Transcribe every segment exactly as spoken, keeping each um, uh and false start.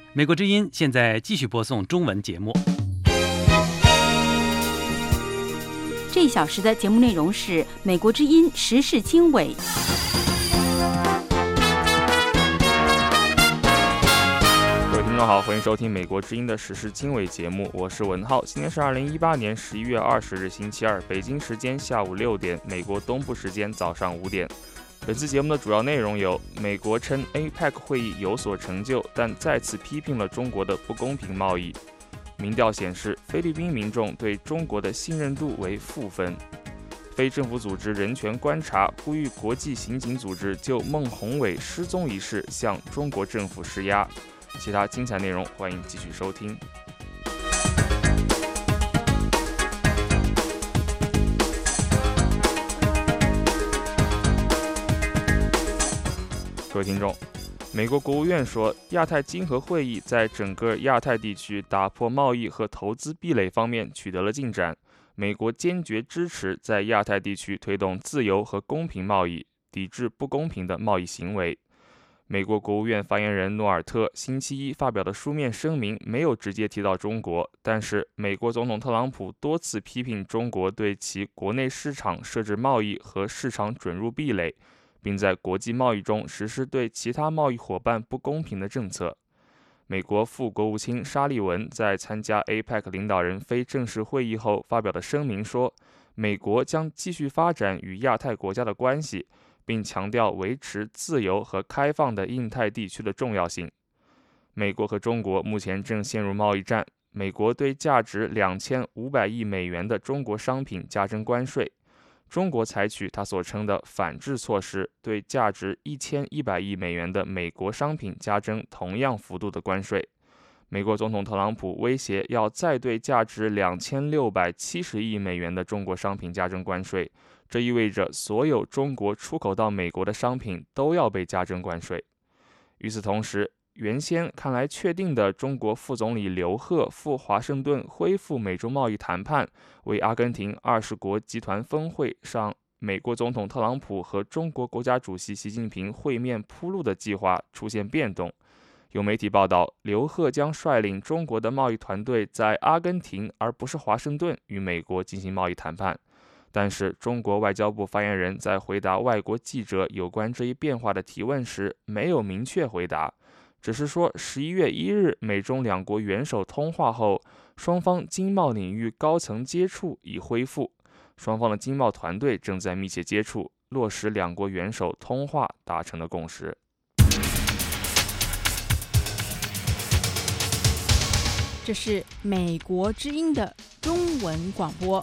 美国之音现在继续播送中文节目。 这一小时的节目内容是美国之音时事经纬。 各位听众好，欢迎收听美国之音的时事经纬节目，我是文浩。今天是二零一八年十一月二十日星期二，北京时间下午六点，美国东部时间早上五点。本次节目的主要内容有：美国称 A P E C 会议有所成就，但再次批评了中国的不公平贸易。民调显示，菲律宾民众对中国的信任度为负分。非政府组织人权观察呼吁国际刑警组织就孟宏伟失踪一事向中国政府施压。其他精彩内容，欢迎继续收听。各位听众，美国国务院说，亚太经合会议在整个亚太地区打破贸易和投资壁垒方面取得了进展。美国坚决支持在亚太地区推动自由和公平贸易，抵制不公平的贸易行为。美国国务院发言人诺尔特星期一发表的书面声明没有直接提到中国，但是美国总统特朗普多次批评中国对其国内市场设置贸易和市场准入壁垒，并在国际贸易中实施对其他贸易伙伴不公平的政策。美国副国务卿沙利文在参加 A P E C 领导人非正式会议后发表的声明说，美国将继续发展与亚太国家的关系，并强调维持自由和开放的印太地区的重要性。美国和中国目前正陷入贸易战，美国对价值两千五百亿美元的中国商品加征关税。中国采取他所称的反制措施，对价值一千一百亿美元的美国商品加征同样幅度的关税。美国总统特朗普威胁要再对价值两千六百七十亿美元的中国商品加征关税，这意味着所有中国出口到美国的商品都要被加征关税。与此同时，原先看来确定的中国副总理刘鹤赴华盛顿恢复美中贸易谈判，为阿根廷二十国集团峰会上美国总统特朗普和中国国家主席习近平会面铺路的计划出现变动。有媒体报道，刘鹤将率领中国的贸易团队在阿根廷而不是华盛顿与美国进行贸易谈判。但是中国外交部发言人在回答外国记者有关这一变化的提问时没有明确回答，只是说十一月一日美中两国元首通话后，双方经贸领域高层接触已恢复，双方的经贸团队正在密切接触，落实两国元首通话达成的共识。 这是美国之音的中文广播。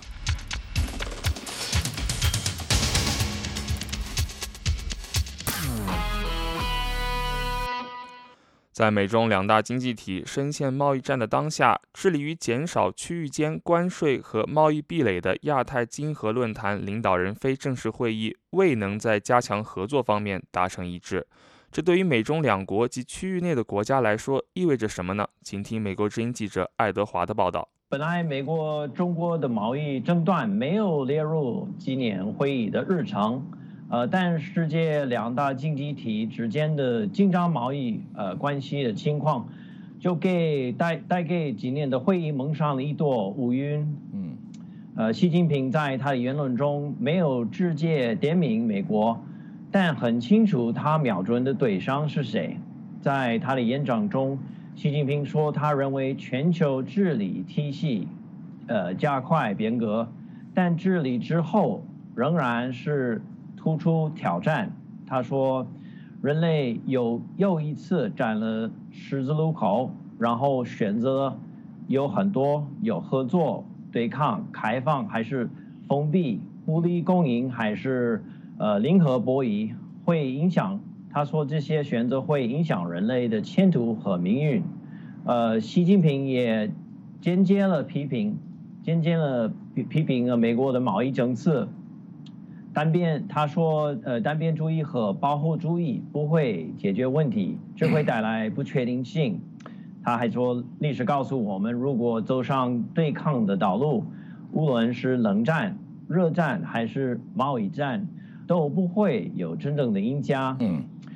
在美中两大经济体深陷贸易战的当下，致力于减少区域间关税和贸易壁垒的亚太经合论坛领导人非正式会议未能在加强合作方面达成一致。这对于美中两国及区域内的国家来说意味着什么呢？请听美国之音记者爱德华的报道。 本来美国中国的贸易争端没有列入今年会议的日程，呃，但世界两大经济体之间的紧张贸易呃关系的情况，就给带带给今年的会议蒙上了一朵乌云。嗯，呃，习近平在他的言论中没有直接点名美国，但很清楚他瞄准的对象是谁。在他的演讲中，习近平说，他认为全球治理体系呃加快变革，但治理之后仍然是突出挑战。他说，人类有又一次站了十字路口，然后选择有很多，有合作、对抗、开放还是封闭，互利共赢还是呃零和博弈，会影响。他说这些选择会影响人类的前途和命运。呃，习近平也间接了批评，间接了批批评了美国的贸易政策。单边，他说，呃，单边主义和保护主义不会解决问题，只会带来不确定性。他还说，历史告诉我们，如果走上对抗的道路，无论是冷战、热战还是贸易战，都不会有真正的赢家。嗯，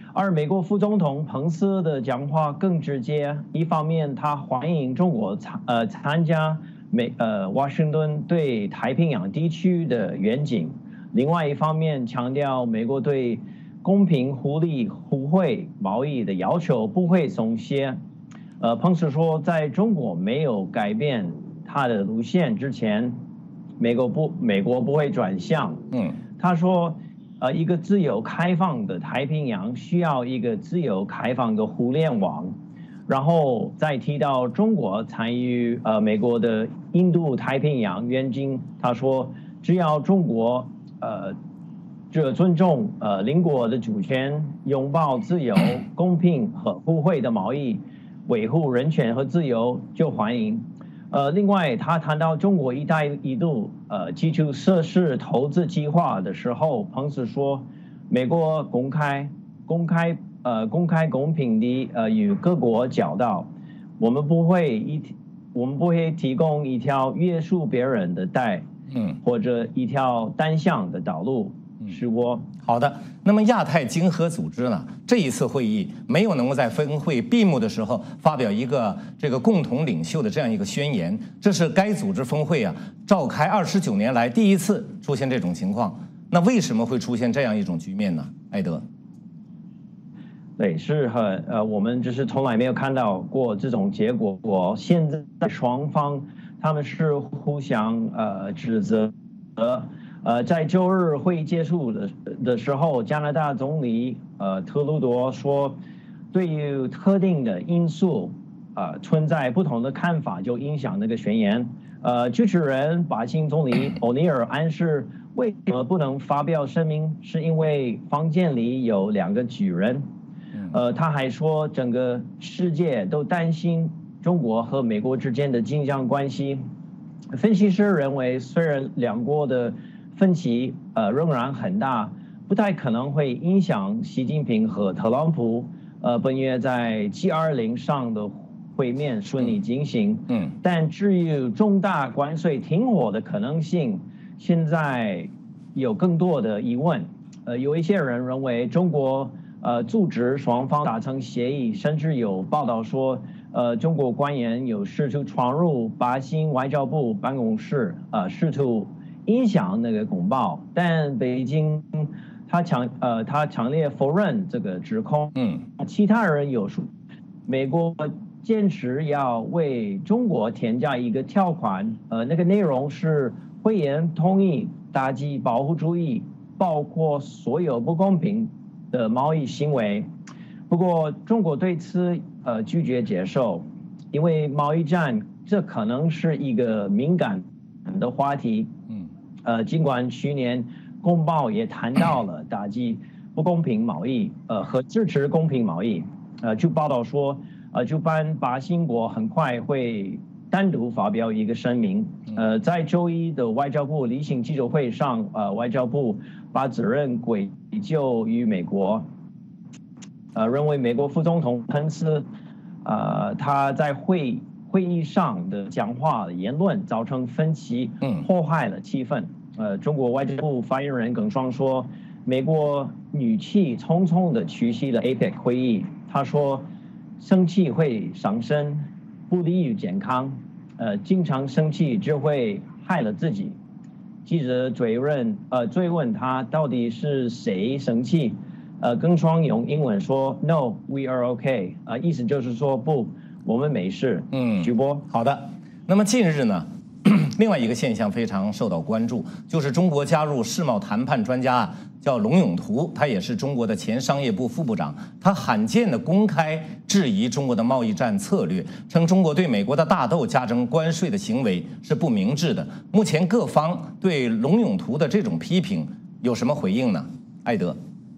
而美国副总统彭斯的讲话更直接，一方面他欢迎中国参呃参加美呃华盛顿对太平洋地区的愿景，另外一方面强调美国对公平、互利、互惠贸易的要求不会松懈。呃，彭斯说，在中国没有改变他的路线之前，美国不美国不会转向。嗯，他说。呃，一个自由开放的太平洋需要一个自由开放的互联网，然后再提到中国参与呃美国的印度太平洋愿景，他说只要中国呃这尊重呃邻国的主权，拥抱自由、公平和互惠的贸易，维护人权和自由，就欢迎。呃，另外，他谈到中国“一带一路”呃基础设施投资计划的时候，彭斯说，美国公开、公开、呃公开、公平地呃与各国交道，我们不会一我们不会提供一条约束别人的带，嗯，或者一条单向的道路。是我好的。那么亚太经合组织呢，这一次会议没有能够在峰会闭幕的时候发表一个这个共同领袖的这样一个宣言，这是该组织峰会啊召开二十九年来第一次出现这种情况。那为什么会出现这样一种局面呢？艾德。 对，是很呃，我们就是从来没有看到过这种结果。我现在双方他们是互相呃指责。呃，在周日会议结束的的时候，加拿大总理呃特鲁多说，对于特定的因素，呃存在不同的看法，就影响那个宣言。呃，主持人巴新总理欧尼尔暗示，为什么不能发表声明，是因为房间里有两个巨人。呃，他还说，整个世界都担心中国和美国之间的紧张关系。分析师认为，虽然两国的分歧呃仍然很大，不太可能会影响习近平和特朗普呃本月在 G 二十 上的会面顺利进行。嗯，但至于重大关税停火的可能性，现在有更多的疑问。呃，有一些人认为中国呃阻止双方达成协议，甚至有报道说，呃，中国官员有试图闯入巴新外交部办公室，呃，试图影响那个公报，但北京他强呃他强烈否认这个指控。嗯，其他人有说，美国坚持要为中国添加一个条款，呃，那个内容是会员同意打击保护主义，包括所有不公平的贸易行为。不过中国对此呃拒绝接受，因为贸易战这可能是一个敏感的话题。嗯，呃，尽管去年公报也谈到了打击不公平贸易，呃和支持公平贸易，呃，就报道说，呃，主办巴新国很快会单独发表一个声明。呃，在周一的外交部例行记者会上，呃，外交部把责任归咎于美国。呃，认为美国副总统彭斯，呃，他在会会议上的讲话言论造成分歧，破坏了气氛。呃，中国外交部发言人耿爽说，美国语气匆匆地缺席了 A P E C 会议。他说，生气会伤身，不利于健康。呃，经常生气只会害了自己。记者追问，呃，追问他到底是谁生气？呃，耿爽用英文说 "No, we are okay"， 呃，意思就是说不，我们没事。嗯，主播， 好的。那么近日呢，另外一个现象非常受到关注，就是中国加入世贸谈判专家叫龙永图，他也是中国的前商业部副部长，他罕见的公开质疑中国的贸易战策略，称中国对美国的大豆加征关税的行为是不明智的。目前各方对龙永图的这种批评有什么回应呢？艾德。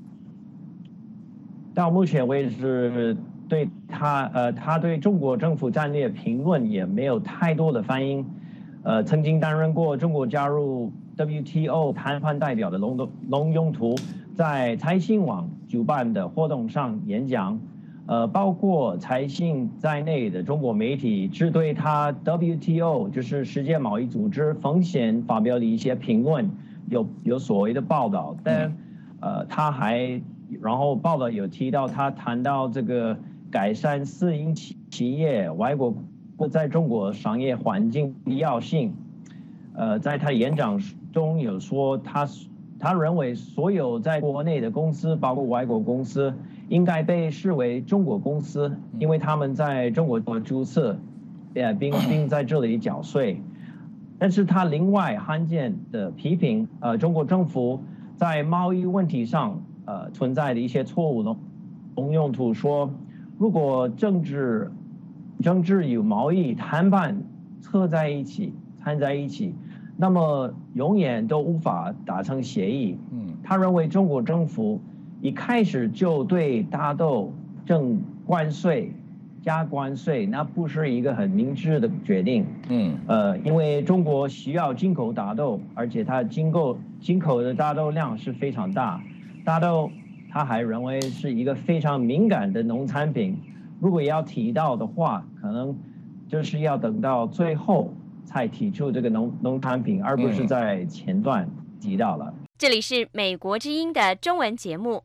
到目前为止，对他呃，他对中国政府战略评论也没有太多的反应。呃，曾经担任过中国加入 W T O 谈判代表的龙龙永图，在财新网主办的活动上演讲，呃，包括财新在内的中国媒体只对他 W T O 就是世界贸易组织风险发表了一些评论，有有所谓的报道，但呃，他还然后报道有提到他谈到这个改善私营企企业外国在中国商业环境必要性。呃，在他演讲中有说他他认为所有在国内的公司，包括外国公司，应该被视为中国公司，因为他们在中国做注册，呃，并并在这里缴税。但是他另外罕见的批评，呃，中国政府在贸易问题上，呃，存在的一些错误农用途，说如果政治政治与贸易谈判凑在一起。掺在一起，那么永远都无法达成协议。嗯，他认为中国政府一开始就对大豆征关税、加关税，那不是一个很明智的决定。嗯，呃，因为中国需要进口大豆，而且它进口进口的大豆量是非常大。大豆他还认为是一个非常敏感的农产品，如果要提到的话，可能就是要等到最后才提出这个农农产品，而不是在前段提到了。 这里是美国之音的中文节目，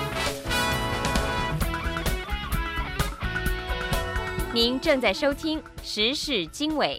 您正在收听时事经纬。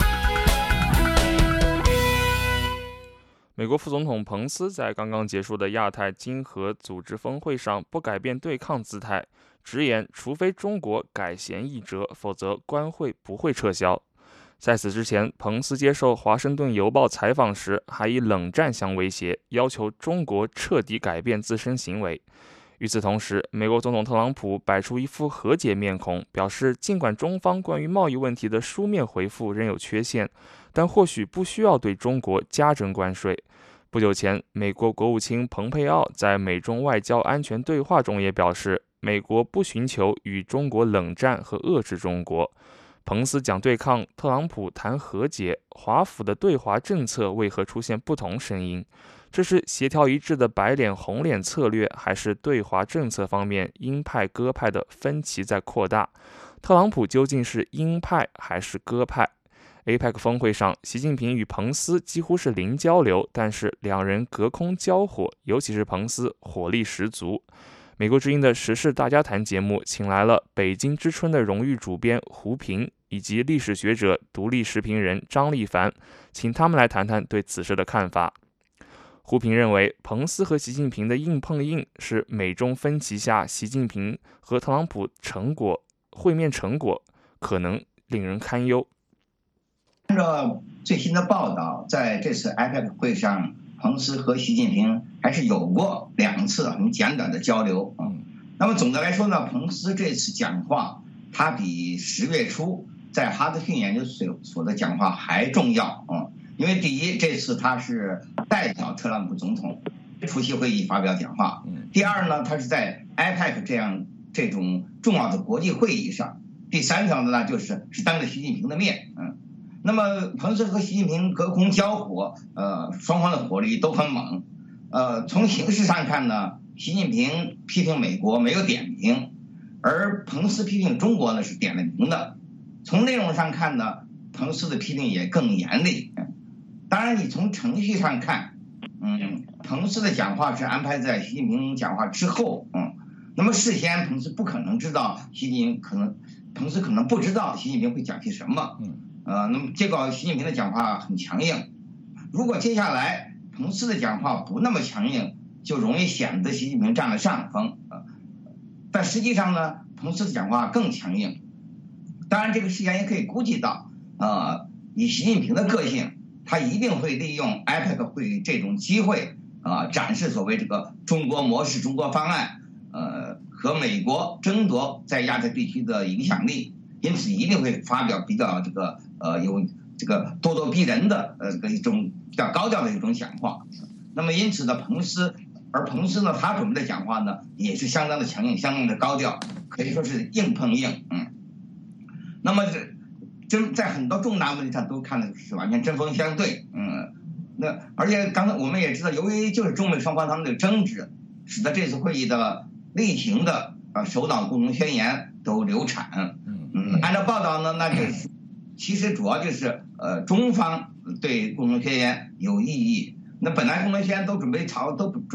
美国副总统彭斯在刚刚结束的亚太经合组织峰会上不改变对抗姿态，直言除非中国改弦易辙，否则关税不会撤销。在此之前，彭斯接受《华盛顿邮报》采访时，还以冷战相威胁，要求中国彻底改变自身行为。与此同时，美国总统特朗普摆出一副和解面孔，表示尽管中方关于贸易问题的书面回复仍有缺陷，但或许不需要对中国加征关税。不久前，美国国务卿蓬佩奥在美中外交安全对话中也表示，美国不寻求与中国冷战和遏制中国。彭斯讲对抗，特朗普谈和解，华府的对华政策为何出现不同声音？这是协调一致的白脸红脸策略，还是对华政策方面鹰派鸽派的分歧在扩大？特朗普究竟是鹰派还是鸽派？ A P E C 峰会上，习近平与彭斯几乎是零交流，但是两人隔空交火，尤其是彭斯火力十足。美国之音的时事大家谈节目请来了北京之春的荣誉主编胡平以及历史学者、独立时评人张立凡，请他们来谈谈对此事的看法。胡平认为，彭斯和习近平的硬碰硬是美中分歧下习近平和特朗普成果会面成果可能令人堪忧。 按照最新的报道，在这次 A P E C 会上，彭斯和习近平还是有过两次很简短的交流。嗯，那么总的来说呢，彭斯这次讲话，他比十月初在哈德逊研究所的讲话还重要。嗯，因为第一，这次他是代表特朗普总统出席会议发表讲话；第二呢，他是在 A P E C 这样这种重要的国际会议上；第三条呢，就是是当着习近平的面。嗯。那么彭斯和习近平隔空交火，呃，双方的火力都很猛。呃，从形式上看呢，习近平批评美国没有点名，而彭斯批评中国呢是点了名的。从内容上看呢，彭斯的批评也更严厉。当然，你从程序上看，嗯，彭斯的讲话是安排在习近平讲话之后，嗯，那么事先彭斯不可能知道习近平可能，彭斯可能不知道习近平会讲些什么，嗯。呃，那么结果习近平的讲话很强硬，如果接下来彭斯的讲话不那么强硬，就容易显得习近平占了上风。呃，但实际上呢，彭斯的讲话更强硬。当然，这个事先也可以估计到，呃，以习近平的个性，他一定会利用 A P E C 会议这种机会，啊、呃，展示所谓这个中国模式、中国方案，呃，和美国争夺在亚太地区的影响力。因此一定会发表比较这个呃有这个咄咄逼人的呃这个一种比较高调的一种讲话。那么因此呢，彭斯而彭斯呢，他准备的讲话呢也是相当的强硬，相当的高调，可以说是硬碰硬。嗯。那么这真在很多重大问题上都看的是完全针锋相对。嗯。那而且刚才我们也知道，由于就是中美双方他们的争执，使得这次会议的例行的呃首脑共同宣言都流产。嗯，按照报道呢，那就是其实主要就是呃中方对共同宣言有异议。那本来共同宣言都准备朝都准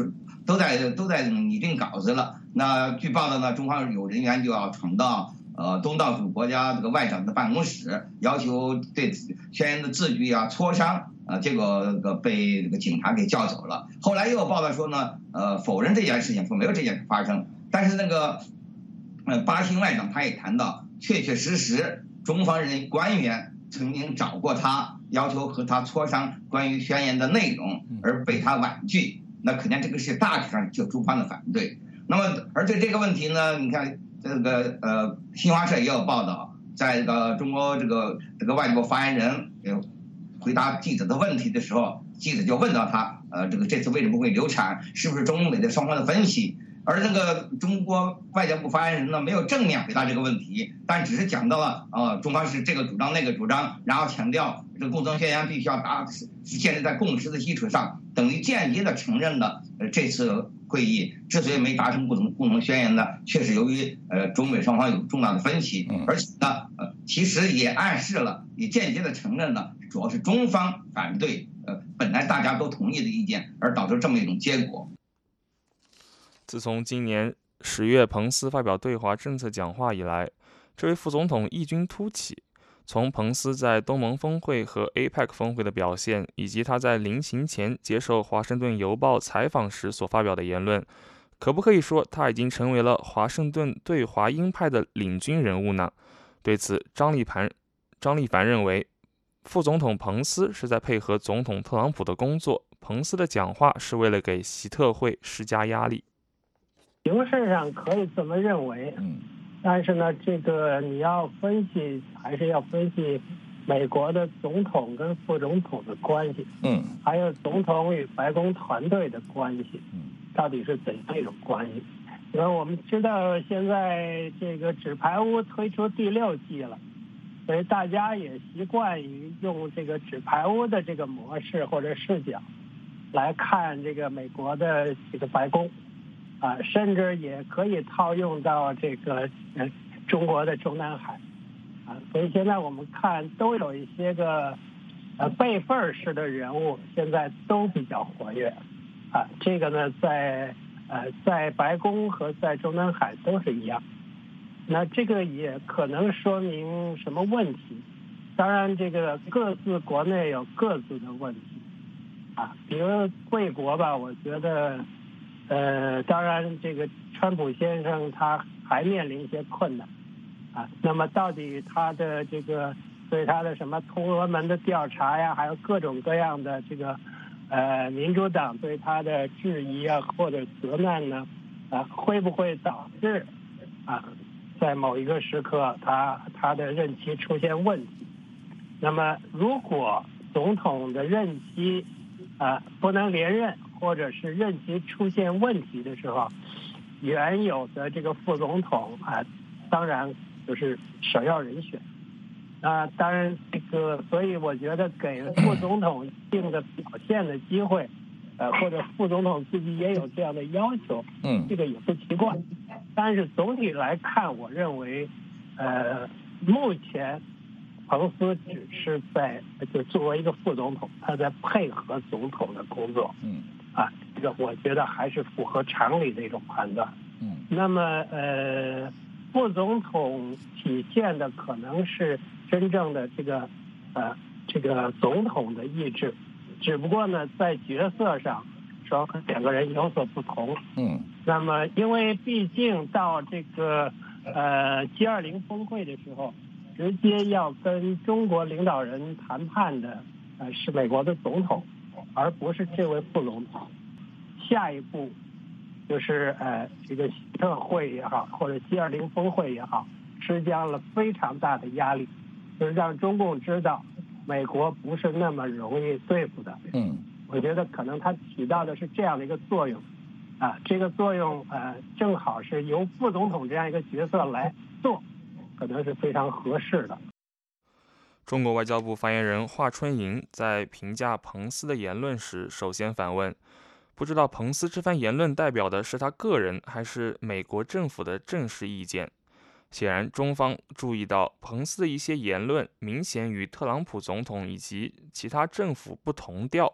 都在都在拟定稿子了。那据报道呢，中方有人员就要闯到呃东道主国家这个外长的办公室，要求对宣言的字句啊磋商。啊，结果这个被这个警察给叫走了。后来又有报道说呢，呃，否认这件事情，说没有这件事发生。但是那个，呃，巴新外长他也谈到，确确实实中方人官员曾经找过他，要求和他磋商关于宣言的内容，而被他婉拒。那可见这个是大体上就中方的反对。那么，而对这个问题呢，你看这个呃，新华社也有报道，在这个中国这个这个外交部发言人有。回答记者的问题的时候，记者就问到他，呃，这个这次为什么会流产，是不是中美的双方的分歧？而那个中国外交部发言人呢，没有正面回答这个问题，但只是讲到了，呃，中方是这个主张那个主张，然后强调这个共同宣言必须要达建立在共识的基础上，等于间接的承认了，呃，这次会议之所以没达成共同共同宣言呢，确实由于呃中美双方有重大的分歧，而且呢，呃，其实也暗示了，也间接的承认了。主要是中方反对，呃，本来大家都同意的意见，而导致这么一种结果。 自从今年十月彭斯发表对华政策讲话以来，这位副总统异军突起。从彭斯在东盟峰会和 A P E C 峰会的表现，以及他在临行前接受《华盛顿邮报》采访时所发表的言论，可不可以说他已经成为了华盛顿对华鹰派的领军人物呢？对此，张立盘张立凡认为。副总统彭斯是在配合总统特朗普的工作，彭斯的讲话是为了给习特会施加压力。 形式上可以这么认为，但是呢，这个你要分析，还是要分析美国的总统跟副总统的关系，嗯，还有总统与白宫团队的关系，到底是怎样一种关系？因为我们知道现在这个纸牌屋推出第六季了。所以大家也习惯于用这个纸牌屋的这个模式或者视角来看这个美国的这个白宫，啊，甚至也可以套用到这个呃中国的中南海，啊，所以现在我们看都有一些个呃辈分式的人物现在都比较活跃，啊，这个呢在呃在白宫和在中南海都是一样。那这个也可能说明什么问题？当然，这个各自国内有各自的问题，啊，比如贵国吧，我觉得，呃，当然这个川普先生他还面临一些困难，啊，那么到底他的这个对他的什么通俄门的调查呀，还有各种各样的这个，呃，民主党对他的质疑啊或者责难呢，啊，会不会导致啊？在某一个时刻，他他的任期出现问题。那么，如果总统的任期啊、呃、不能连任，或者是任期出现问题的时候，原有的这个副总统啊、呃，当然就是首要人选。啊、呃，当然这个，所以我觉得给副总统一定的表现的机会，呃，或者副总统自己也有这样的要求，嗯，这个也不奇怪。但是总体来看，我认为，呃，目前彭斯只是在就作为一个副总统，他在配合总统的工作，嗯，啊，这个我觉得还是符合常理的一种判断，嗯。那么，呃，副总统体现的可能是真正的这个，呃，这个总统的意志，只不过呢，在角色上。说两个人有所不同，嗯，那么因为毕竟到这个呃 G 二零 峰会的时候，直接要跟中国领导人谈判的呃是美国的总统，而不是这位副总统。下一步就是呃这个习特会也好，或者 G 二零 峰会也好，施加了非常大的压力，就是让中共知道美国不是那么容易对付的，嗯。我觉得可能它起到的是这样的一个作用，啊，这个作用呃正好是由副总统这样一个角色来做，可能是非常合适的。 中国外交部发言人华春莹在评价彭斯的言论时，首先反问：不知道彭斯这番言论代表的是他个人，还是美国政府的正式意见？显然，中方注意到彭斯的一些言论明显与特朗普总统以及其他政府不同调。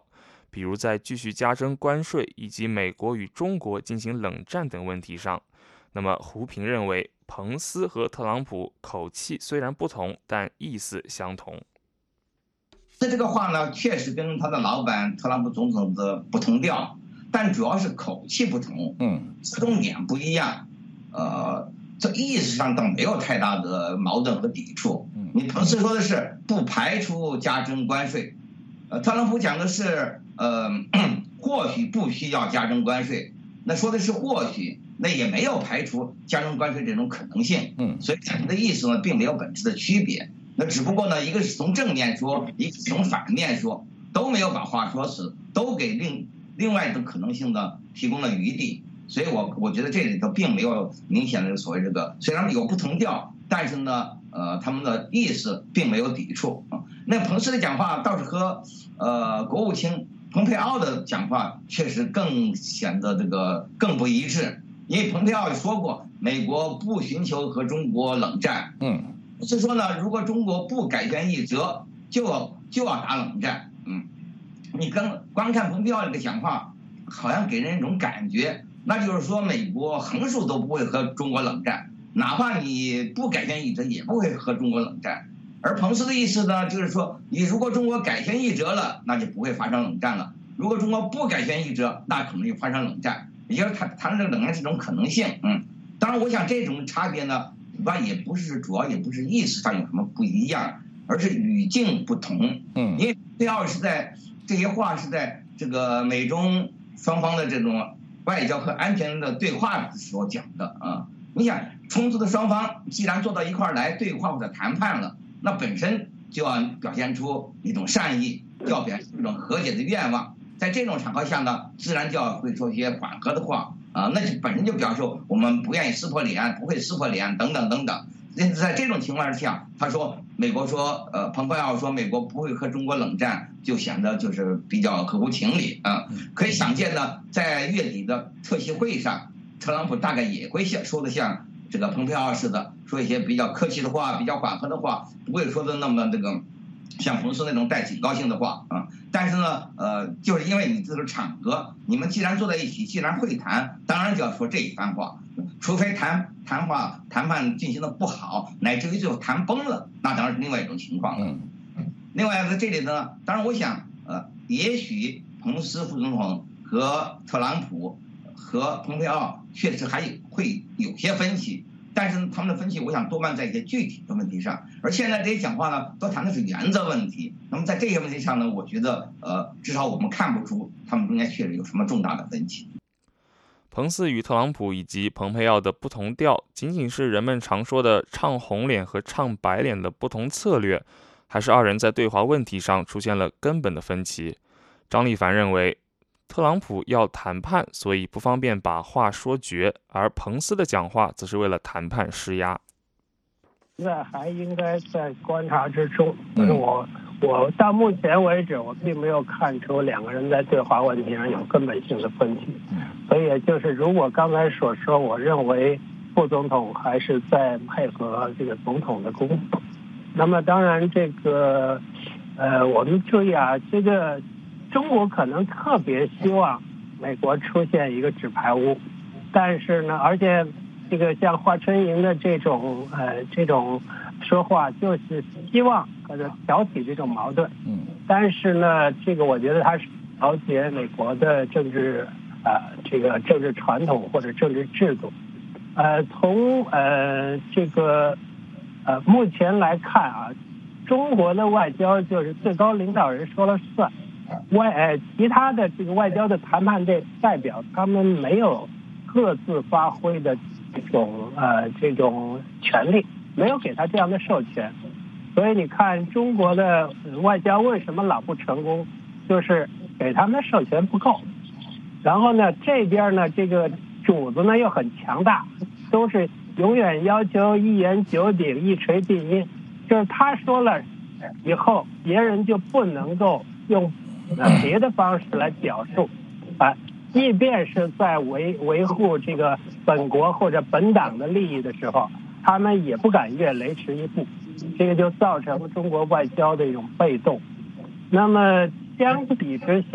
比如在继续加征关税以及美国与中国进行冷战等问题上。那么胡平认为，彭斯和特朗普口气虽然不同，但意思相同。 这这个话呢，确实跟他的老板特朗普总统的不同调，但主要是口气不同，嗯，重点不一样，呃，这意识上倒没有太大的矛盾和抵触。你彭斯说的是不排除加征关税，呃，特朗普讲的是呃，或许不需要加征关税，那说的是或许。那也没有排除加征关税这种可能性，嗯，所以两个的意思呢，并没有本质的区别。那只不过呢，一个是从正面说，一个是从反面说，都没有把话说死，都给另另外一种可能性呢提供了余地。所以我我觉得这里头并没有明显的所谓这个，虽然有不同调，但是呢，呃，他们的意思并没有抵触啊。那彭斯的讲话倒是和呃国务卿蓬佩奥的讲话确实更显得这个更不一致。因为蓬佩奥说过，美国不寻求和中国冷战，嗯，是说呢，如果中国不改弦易辙，就要就要打冷战，嗯，你跟光看蓬佩奥这个讲话，好像给人一种感觉，那就是说美国横竖都不会和中国冷战，哪怕你不改弦易辙，也不会和中国冷战。而彭斯的意思呢，就是说，你如果中国改弦易辙了，那就不会发生冷战了；如果中国不改弦易辙，那可能就发生冷战。也就是谈谈这个冷战这种可能性，嗯，当然，我想这种差别呢，那也不是主要也不是意思上有什么不一样，而是语境不同，嗯，因为佩奥是在这些话是在这个美中双方的这种外交和安全的对话的时候讲的啊。你想，冲突的双方既然坐到一块儿来对话或者谈判了，那本身就要表现出一种善意，要表现出一种和解的愿望。在这种场合下呢，自然就要会说一些缓和的话啊，那就本身就表示我们不愿意撕破脸，不会撕破脸等等等等。在这种情况之下，他说美国说，呃，蓬佩奥说美国不会和中国冷战，就显得就是比较合乎情理啊。可以想见呢，在月底的特席会上，特朗普大概也会像说的像这个蓬佩奥似的，说一些比较客气的话，比较缓和的话，不会说的那么这个。像彭斯那种带警告性的话啊，但是呢，呃，就是因为你这个场合，你们既然坐在一起，既然会谈，当然就要说这一番话，除非谈谈话谈判进行的不好，乃至于最后谈崩了，那当然是另外一种情况了。另外在这里呢，当然我想，呃，也许彭斯副总统和特朗普和蓬佩奥确实还有会有些分歧。但是他们的分歧，我想多半在一些具体的问题上，而现在这些讲话呢，都谈的是原则问题。那么在这些问题上呢，我觉得，呃，至少我们看不出他们中间确实有什么重大的分歧。 彭斯与特朗普以及蓬佩奥的不同调，仅仅是人们常说的唱红脸和唱白脸的不同策略，还是二人在对华问题上出现了根本的分歧？张立凡认为，特朗普要谈判，所以不方便把话说绝，而彭斯的讲话则是为了谈判施压。 现在还应该在观察之中，可是我我到目前为止，我并没有看出两个人在对华问题上有根本性的分歧。所以就是如果刚才所说，我认为副总统还是在配合这个总统的工作。那么当然这个呃，我们注意啊，这个。中国可能特别希望美国出现一个纸牌屋，但是呢，而且这个像华春莹的这种呃这种说话，就是希望或者挑起这种矛盾。嗯，但是呢，这个我觉得他是了解美国的政治啊、呃、这个政治传统或者政治制度。呃，从呃这个呃目前来看啊，中国的外交就是最高领导人说了算。外呃，其他的这个外交的谈判的代表，他们没有各自发挥的这种呃这种权利，没有给他这样的授权，所以你看中国的外交为什么老不成功，就是给他们的授权不够。然后呢，这边呢这个主子呢又很强大，都是永远要求一言九鼎、一锤定音，就是他说了以后，别人就不能够用。呃，别的方式来表述，啊，即便是在维维护这个本国或者本党的利益的时候，他们也不敢越雷池一步，这个就造成中国外交的一种被动。那么相比之下，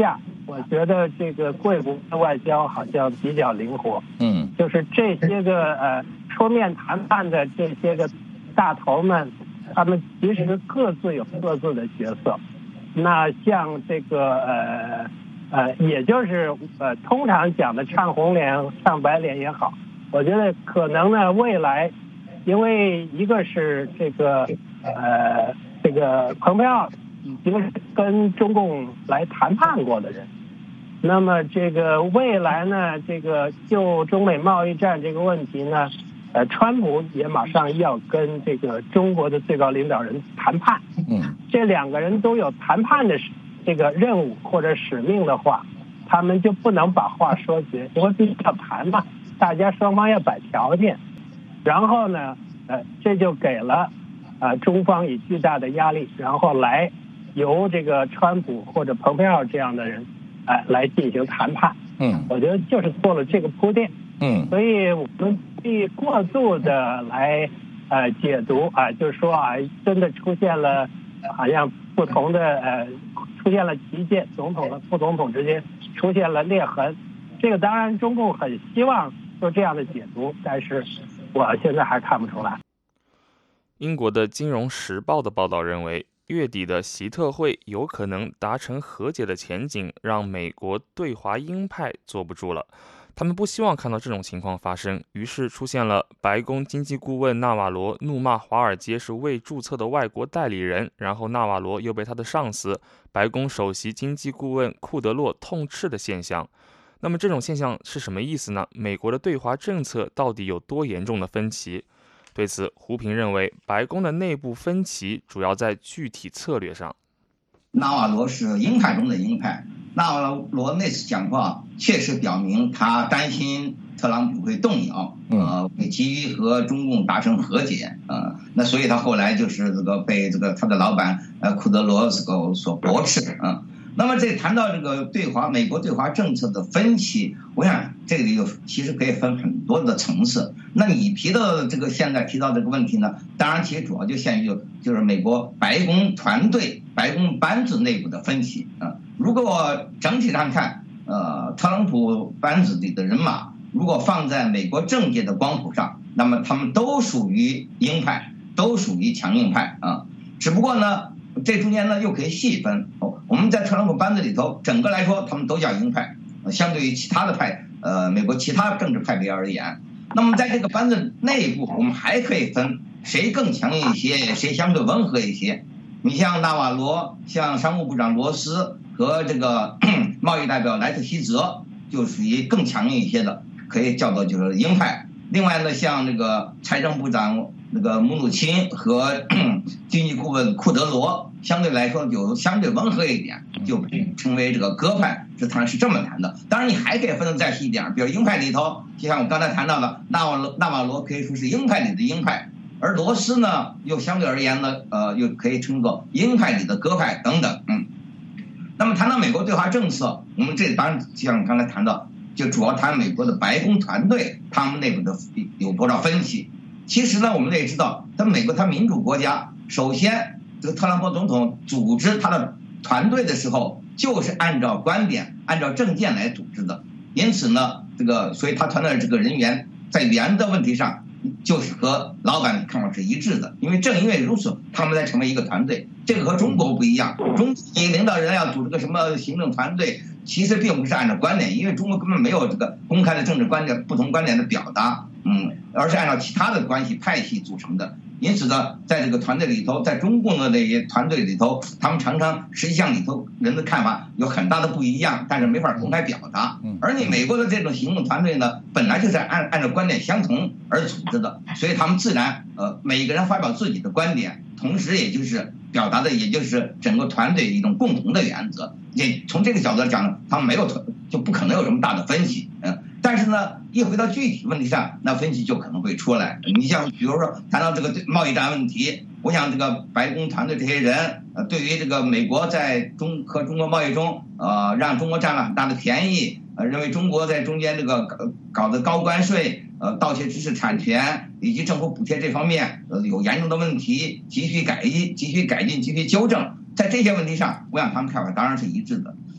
我觉得这个贵国的外交好像比较灵活， 嗯， 就是这些个呃出面谈判的这些个大头们，他们其实各自有各自的角色。那像这个呃呃，也就是呃通常讲的唱红脸唱白脸也好，我觉得可能呢未来，因为一个是这个呃这个蓬佩奥已经是跟中共来谈判过的人，那么这个未来呢，这个就中美贸易战这个问题呢，呃，川普也马上要跟这个中国的最高领导人谈判， 嗯， 这两个人都有谈判的这个任务或者使命的话，他们就不能把话说绝，因为必须要谈嘛，大家双方要摆条件，然后呢，呃，这就给了呃中方以巨大的压力，然后来由这个川普或者蓬佩奥这样的人，哎、呃，来进行谈判。 嗯， 我觉得就是做了这个铺垫。 嗯， 所以我们必过度的来呃解读啊、呃，就是说啊，真的出现了好像不同的呃出现了旗舰，总统和副总统之间出现了裂痕。这个当然中共很希望做这样的解读，但是我现在还看不出来。 英国的《金融时报》的报道认为，月底的习特会有可能达成和解的前景，让美国对华鹰派坐不住了。他们不希望看到这种情况发生，于是出现了白宫经济顾问纳瓦罗怒骂华尔街是未注册的外国代理人，然后纳瓦罗又被他的上司白宫首席经济顾问库德洛痛斥的现象。那么这种现象是什么意思呢？美国的对华政策到底有多严重的分歧？对此，胡平认为，白宫的内部分歧主要在具体策略上。 纳瓦罗是鹰派中的鹰派，纳瓦罗那次讲话确实表明他担心特朗普会动摇，呃，会急于和中共达成和解，呃，那所以他后来就是这个被这个他的老板呃库德罗这个所驳斥，啊、呃。那么这谈到这个对华美国对华政策的分歧，我想这里有其实可以分很多的层次。那你提到这个现在提到这个问题呢，当然其实主要就限于就就是美国白宫团队、白宫班子内部的分歧啊。如果整体上看，呃，特朗普班子里的人马如果放在美国政界的光谱上，那么他们都属于鹰派，都属于强硬派啊。只不过呢，这中间呢又可以细分。我们在特朗普班子里头，整个来说，他们都叫鹰派，相对于其他的派，呃，美国其他政治派别而言，那么在这个班子内部，我们还可以分谁更强硬一些，谁相对温和一些。你像纳瓦罗，像商务部长罗斯和这个贸易代表莱特希泽，就属于更强硬一些的，可以叫做就是鹰派。另外呢，像这个财政部长那个姆努钦和经济顾问库德罗，相对来说有相对温和一点，就称为这个鸽派，这当然是这么谈的。当然你还可以分得再细一点，比如鹰派里头，就像我刚才谈到的纳瓦罗，纳瓦罗可以说是鹰派里的鹰派，而罗斯呢又相对而言呢，呃，又可以称作鹰派里的鸽派等等。嗯，那么谈到美国对华政策，我们这当然像刚才谈到，就主要谈美国的白宫团队他们内部的有多少分歧。其实呢，我们也知道，在美国它民主国家，首先这个特朗普总统组织他的团队的时候，就是按照观点、按照政见来组织的。因此呢，这个所以他团队的这个人员在原则问题上，就是和老板的看法是一致的。因为正因为如此，他们才成为一个团队。这个和中国不一样，中国领导人要组织个什么行政团队，其实并不是按照观点，因为中国根本没有这个公开的政治观点、不同观点的表达，嗯，而是按照其他的关系派系组成的。因此呢，在这个团队里头，在中共的那些团队里头，他们常常实际上里头人的看法有很大的不一样，但是没法公开表达。而你美国的这种行动团队呢，本来就是按按照观点相同而组织的，所以他们自然呃每个人发表自己的观点，同时也就是表达的也就是整个团队一种共同的原则。也从这个角度来讲，他们没有就不可能有什么大的分歧，嗯。但是呢，一回到具体问题上，那分歧就可能会出来。你像比如说谈到这个贸易战问题，我想这个白宫团队这些人，呃，对于这个美国在中和中国贸易中，呃，让中国占了很大的便宜，呃，认为中国在中间这个搞搞的高关税，呃，盗窃知识产权以及政府补贴这方面，呃，有严重的问题，急需改一急需改进，急需纠正。在这些问题上，我想他们看法当然是一致的。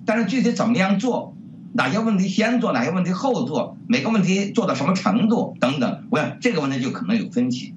但是具体怎么样做，哪些问题先做，哪些问题后做，每个问题做到什么程度等等，我想这个问题就可能有分歧。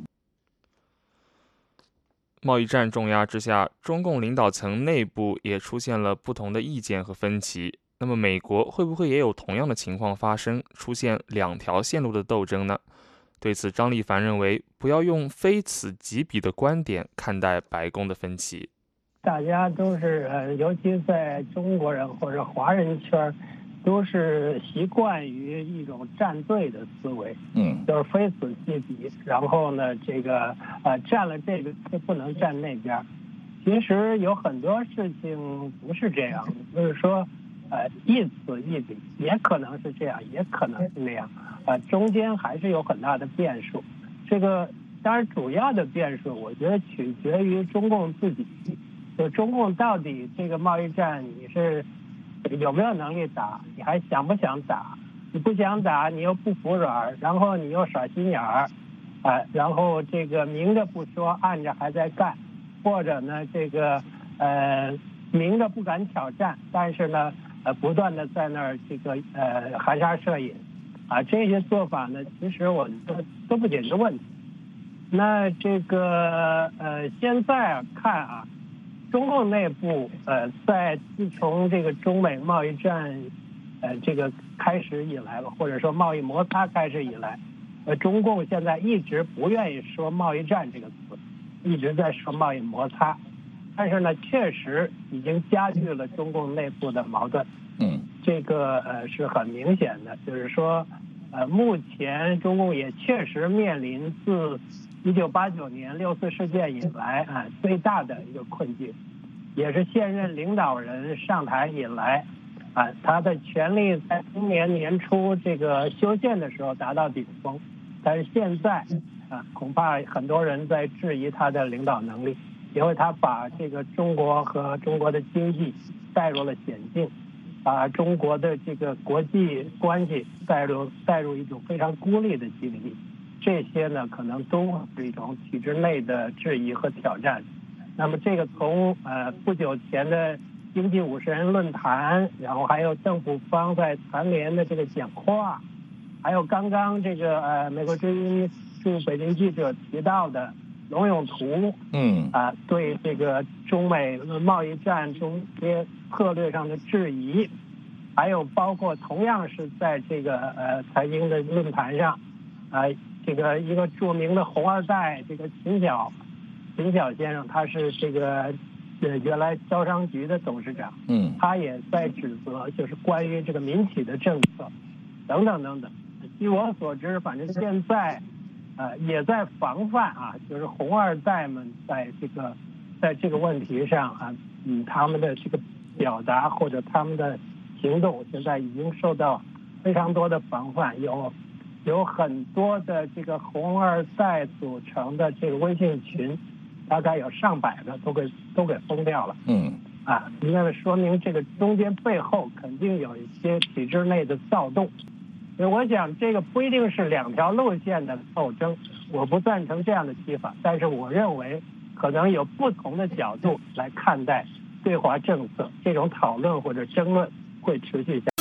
贸易战重压之下，中共领导层内部也出现了不同的意见和分歧。那么美国会不会也有同样的情况发生，出现两条线路的斗争呢？对此，张立凡认为，不要用非此即彼的观点看待白宫的分歧。 大家都是呃，尤其在中国人或者华人圈，都是习惯于一种站队的思维， 嗯， 就是非此即彼。然后呢，这个呃站了这个就不能站那边。其实有很多事情不是这样，就是说，呃，一此一彼，也可能是这样，也可能是那样，呃，中间还是有很大的变数。这个当然主要的变数，我觉得取决于中共自己。就中共到底这个贸易战你是有没有能力打，你还想不想打？你不想打，你又不服软，然后你又耍心眼儿，啊、呃，然后这个明着不说，暗着还在干，或者呢这个呃明着不敢挑战，但是呢呃不断的在那儿这个呃含沙射影，啊，这些做法呢，其实我觉得都不解决问题。那这个呃现在看啊。中共内部，呃，在自从这个中美贸易战，呃，这个开始以来吧，或者说贸易摩擦开始以来，呃，中共现在一直不愿意说贸易战这个词，一直在说贸易摩擦，但是呢，确实已经加剧了中共内部的矛盾。 嗯， 这个呃是很明显的，就是说，呃，目前中共也确实面临自一九八九年六四事件以来啊最大的一个困境，也是现任领导人上台以来啊他的权力在今年年初这个修宪的时候达到顶峰，但是现在啊恐怕很多人在质疑他的领导能力，因为他把这个中国和中国的经济带入了险境，把中国的这个国际关系带入带入一种非常孤立的境地。这些呢，可能都是一种体制内的质疑和挑战。那么，这个从呃不久前的经济五十人论坛，然后还有邓普方在残联的这个讲话，还有刚刚这个呃美国之音驻北京记者提到的龙永图， 嗯啊、呃、对这个中美贸易战中些策略上的质疑，还有包括同样是在这个呃财经的论坛上，啊、呃。这个一个著名的红二代，这个秦晓，秦晓先生，他是这个呃原来招商局的董事长， 嗯， 他也在指责，就是关于这个民企的政策，等等等等。据我所知，反正现在，呃，也在防范啊，就是红二代们在这个在这个问题上啊，嗯，他们的这个表达或者他们的行动，现在已经受到非常多的防范，有。有很多的这个红二代组成的这个微信群，大概有上百个都给都给封掉了。 嗯， 啊，那说明这个中间背后肯定有一些体制内的躁动。所以我想这个不一定是两条路线的斗争，我不赞成这样的提法，但是我认为可能有不同的角度来看待对华政策，这种讨论或者争论会持续下去。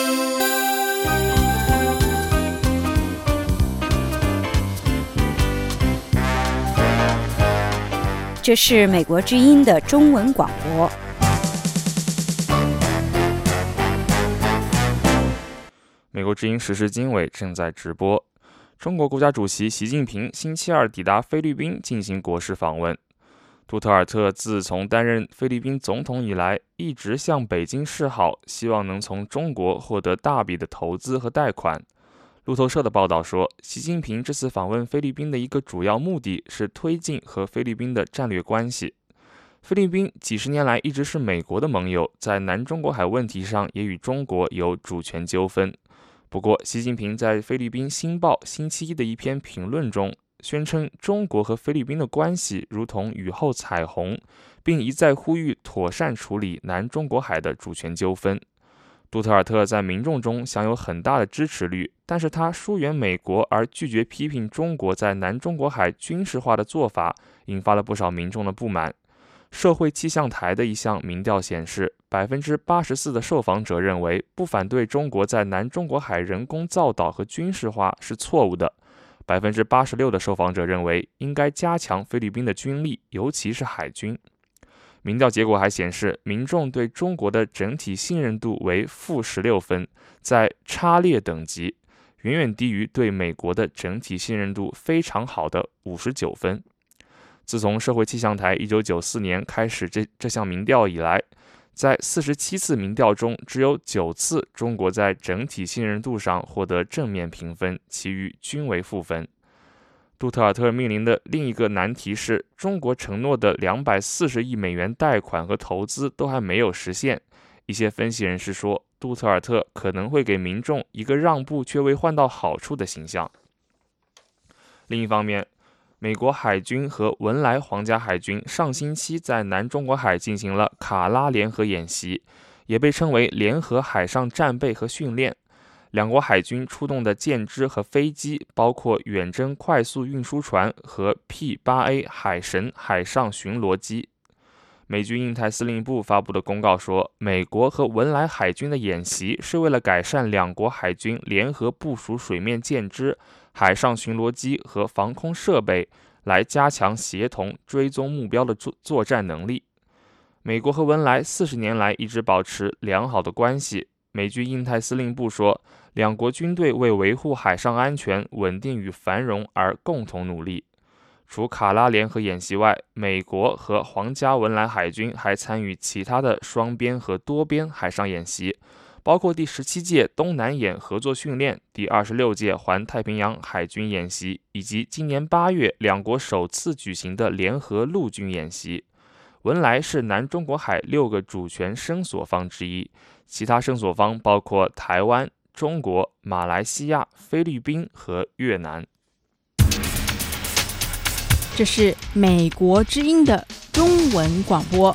这是美国之音的中文广播。 美国之音时事经纬正在直播。中国国家主席习近平星期二抵达菲律宾进行国事访问。杜特尔特自从担任菲律宾总统以来，一直向北京示好，希望能从中国获得大笔的投资和贷款。路透社的报道说，习近平这次访问菲律宾的一个主要目的是推进和菲律宾的战略关系。菲律宾几十年来一直是美国的盟友，在南中国海问题上也与中国有主权纠纷。不过，习近平在菲律宾《新报》星期一的一篇评论中宣称，中国和菲律宾的关系如同雨后彩虹，并一再呼吁妥善处理南中国海的主权纠纷。杜特尔特在民众中享有很大的支持率，但是他疏远美国而拒绝批评中国在南中国海军事化的做法，引发了不少民众的不满。 社会气象台的一项民调显示， 百分之八十四 的受访者认为不反对中国在南中国海人工造岛和军事化是错误的， 百分之八十六 的受访者认为应该加强菲律宾的军力，尤其是海军。民调结果还显示，民众对中国的整体信任度为负十六分，在差劣等级，远远低于对美国的整体信任度非常好的五十九分。自从社会气象台一九九四年开始这这项民调以来，在四十七次民调中，只有九次中国在整体信任度上获得正面评分，其余均为负分。杜特尔特面临的另一个难题是，中国承诺的两百四十亿美元贷款和投资都还没有实现。一些分析人士说，杜特尔特可能会给民众一个让步却未换到好处的形象。另一方面，美国海军和文莱皇家海军上星期在南中国海进行了卡拉联合演习，也被称为联合海上战备和训练。两国海军出动的舰只和飞机包括远征快速运输船和 P 八 A 海神海上巡逻机。美军印太司令部发布的公告说，美国和文莱海军的演习是为了改善两国海军联合部署水面舰只、海上巡逻机和防空设备，来加强协同追踪目标的作作战能力。美国和文莱四十年来一直保持良好的关系。美军印太司令部说，两国军队为维护海上安全、稳定与繁荣而共同努力。除卡拉联合演习外，美国和皇家文莱海军还参与其他的双边和多边海上演习，包括第十七届东南演合作训练、第二十六届环太平洋海军演习，以及今年八月两国首次举行的联合陆军演习。文莱是南中国海六个主权声索方之一，其他声索方包括台湾、中国、马来西亚、菲律宾和越南。 这是美国之音的中文广播。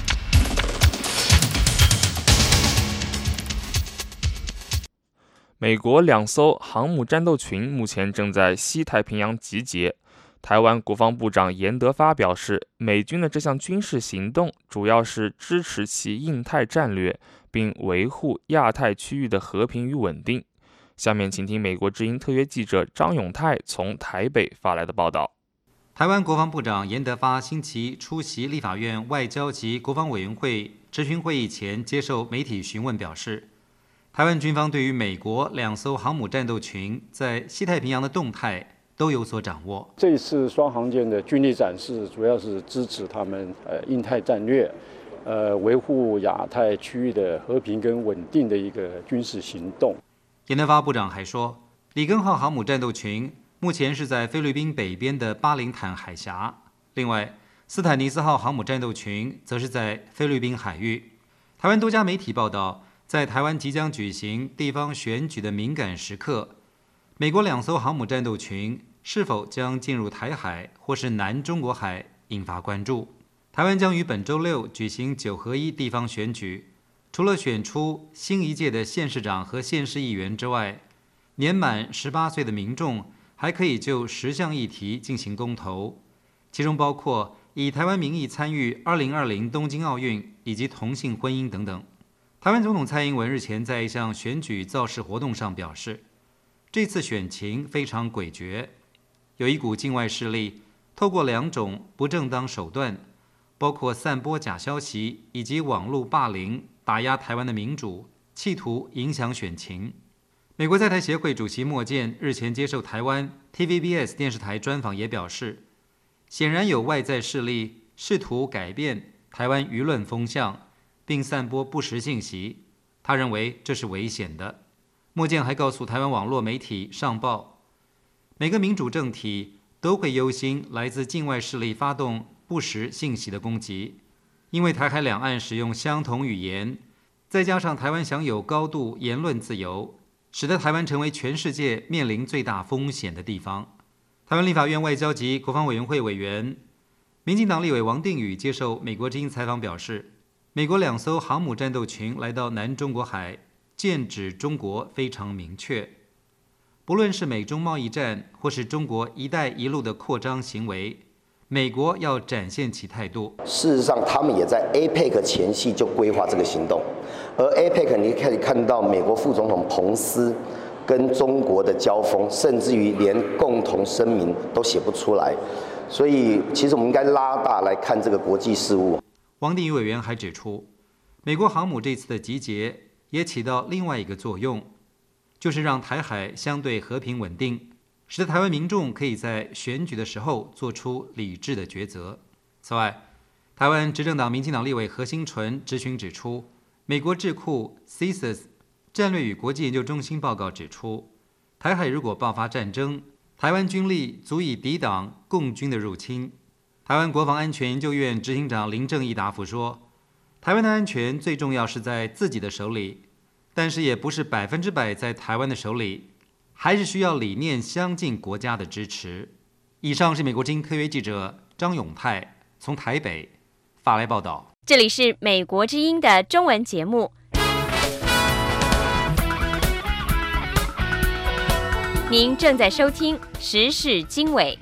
美国两艘航母战斗群目前正在西太平洋集结。台湾国防部长严德发表示，美军的这项军事行动主要是支持其印太战略，并维护亚太区域的和平与稳定。下面请听美国之音特约记者张永泰从台北发来的报道。 台湾国防部长严德发星期一出席立法院外交及国防委员会质询会议前接受媒体询问表示，台湾军方对于美国两艘航母战斗群在西太平洋的动态都有所掌握。 这次双航舰的军力展示，主要是支持他们呃印太战略，呃维护亚太区域的和平跟稳定的一个军事行动。 严德发部长还说，里根号航母战斗群目前是在菲律宾北边的巴林坦海峡，另外斯坦尼斯号航母战斗群则是在菲律宾海域。台湾多家媒体报道，在台湾即将举行地方选举的敏感时刻，美国两艘航母战斗群是否将进入台海或是南中国海引发关注。台湾将于本周六举行九合一地方选举，除了选出新一届的县市长和县市议员之外，年满十八岁的民众还可以就十项议题进行公投，其中包括以台湾名义参与二零二零东京奥运以及同性婚姻等等。台湾总统蔡英文日前在一项选举造势活动上表示，这次选情非常诡谲，有一股境外势力透过两种不正当手段，包括散播假消息以及网络霸凌，打压台湾的民主，企图影响选情。美国在台协会主席莫健日前接受台湾 T V B S 电视台专访也表示，显然有外在势力试图改变台湾舆论风向，并散播不实信息，他认为这是危险的。莫健还告诉台湾网络媒体上报，每个民主政体都会忧心来自境外势力发动不实信息的攻击，因为台海两岸使用相同语言，再加上台湾享有高度言论自由，使得台湾成为全世界面临最大风险的地方。台湾立法院外交及国防委员会委员、民进党立委王定宇接受美国之音采访表示，美国两艘航母战斗群来到南中国海，剑指中国非常明确。不论是美中贸易战，或是中国“一带一路”的扩张行为， 美国要展现其态度。 事实上，他们也在 A P E C 前夕就规划这个行动，而 A P E C 你可以看到美国副总统彭斯跟中国的交锋，甚至于连共同声明都写不出来。所以，其实我们应该拉大来看这个国际事务。 王定宇委员还指出，美国航母这次的集结也起到另外一个作用，就是让台海相对和平稳定，使得台湾民众可以在选举的时候做出理智的抉择。此外，台湾执政党民进党立委何欣纯质询指出，美国智库 C I S I S 战略与国际研究中心报告指出，台海如果爆发战争，台湾军力足以抵挡共军的入侵。台湾国防安全研究院执行长林正义答复说，台湾的安全最重要是在自己的手里，但是也不是百分之百在台湾的手里，还是需要理念相近国家的支持。以上是美国之音特约记者张永泰从台北发来报道。 这里是美国之音的中文节目。您正在收听时事经纬。